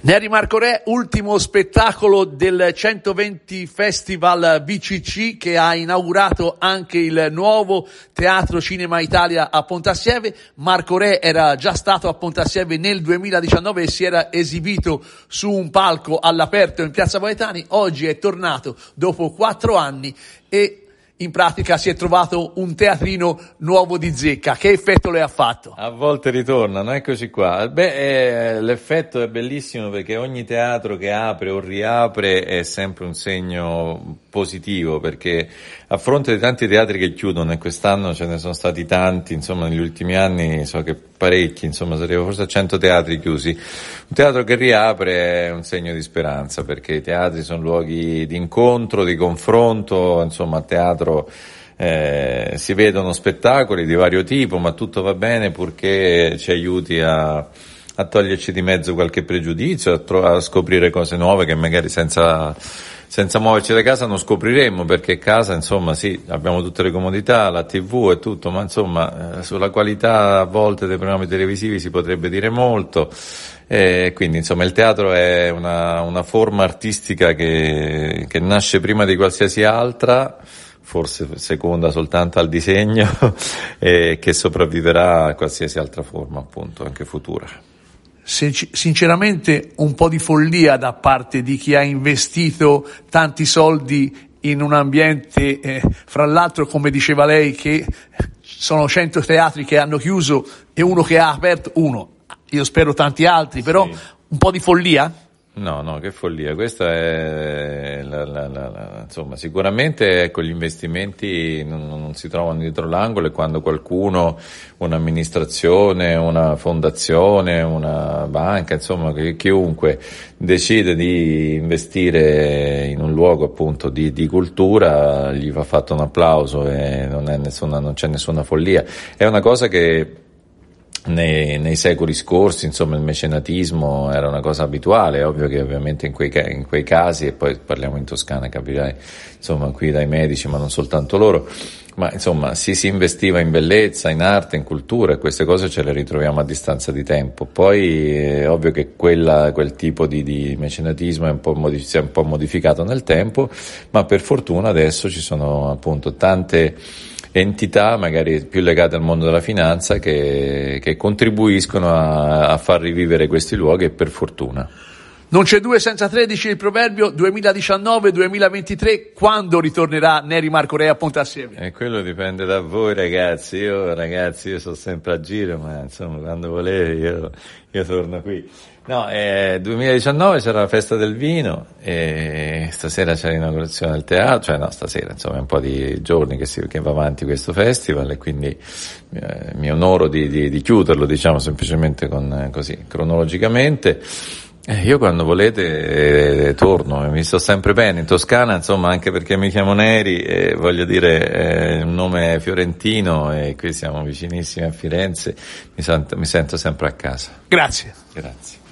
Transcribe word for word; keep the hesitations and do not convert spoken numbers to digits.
Neri Marco Re, ultimo spettacolo del centoventi Festival B C C, che ha inaugurato anche il nuovo Teatro Cinema Italia a Pontassieve. Marco Re era già stato a Pontassieve nel duemiladiciannove e si era esibito su un palco all'aperto in Piazza Poetani. Oggi è tornato dopo quattro anni e in pratica si è trovato un teatrino nuovo di zecca. Che effetto le ha fatto? A volte ritornano, eccoci qua. Beh, eh, l'effetto è bellissimo perché ogni teatro che apre o riapre è sempre un segno positivo, perché a fronte di tanti teatri che chiudono, e quest'anno ce ne sono stati tanti, insomma negli ultimi anni so che parecchi, insomma sarebbero forse a cento teatri chiusi, un teatro che riapre è un segno di speranza, perché i teatri sono luoghi di incontro, di confronto, insomma a teatro eh, si vedono spettacoli di vario tipo, ma tutto va bene purché ci aiuti a, a toglierci di mezzo qualche pregiudizio, a, tro- a scoprire cose nuove che magari senza senza muoverci da casa non scopriremmo, perché casa, insomma, sì, abbiamo tutte le comodità, la tivù e tutto, ma insomma, eh, sulla qualità a volte dei programmi televisivi si potrebbe dire molto, e quindi insomma il teatro è una, una forma artistica che, che nasce prima di qualsiasi altra, forse seconda soltanto al disegno, e che sopravviverà a qualsiasi altra forma, appunto, anche futura. Sinceramente un po' di follia da parte di chi ha investito tanti soldi in un ambiente, eh, fra l'altro, come diceva lei, che sono cento teatri che hanno chiuso e uno che ha aperto, uno, io spero tanti altri, però sì. Un po' di follia? No, no, che follia, questa è la, la, la, la, insomma, sicuramente ecco, gli investimenti non, non si trovano dietro l'angolo, e quando qualcuno, un'amministrazione, una fondazione, una banca, insomma chiunque decide di investire in un luogo appunto di, di cultura, gli va fatto un applauso, e non è nessuna, non c'è nessuna follia. È una cosa che Nei, nei secoli scorsi, insomma, il mecenatismo era una cosa abituale. È ovvio che ovviamente in quei, in quei casi, e poi parliamo in Toscana, capirai, insomma, qui dai medici, ma non soltanto loro, ma insomma si, si investiva in bellezza, in arte, in cultura, e queste cose ce le ritroviamo a distanza di tempo. Poi è ovvio che quella, quel tipo di, di mecenatismo è un po' modific- si è un po' modificato nel tempo, ma per fortuna adesso ci sono appunto tante entità magari più legate al mondo della finanza che, che contribuiscono a, a far rivivere questi luoghi, e per fortuna. Non c'è due senza tredici, il proverbio. Duemiladiciannove duemilaventitré, quando ritornerà Neri Marco Re a Pontassieve? E quello dipende da voi, ragazzi. Io ragazzi io sono sempre a giro, ma insomma quando volete io, io torno qui. No, eh, duemiladiciannove c'era la festa del vino, e stasera c'è l'inaugurazione del teatro, cioè no, stasera, insomma, è un po' di giorni che, si, che va avanti questo festival, e quindi eh, mi onoro di, di, di chiuderlo, diciamo, semplicemente con eh, così, cronologicamente. Eh, io quando volete eh, torno, mi sto sempre bene in Toscana, insomma, anche perché mi chiamo Neri, e voglio dire, è un nome fiorentino, e qui siamo vicinissimi a Firenze, mi sento, mi sento sempre a casa. Grazie. Grazie.